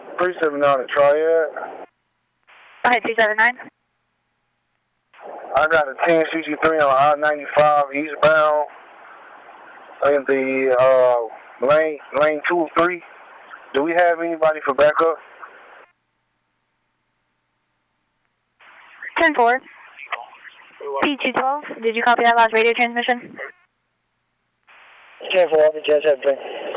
379 to Triad. Go ahead, 279. I got a 1063 on I-95 eastbound in the lane 2 or 3. Do we have anybody for backup? 10-4. P212, did you copy that last radio transmission? 10-4, I'll be 10-7.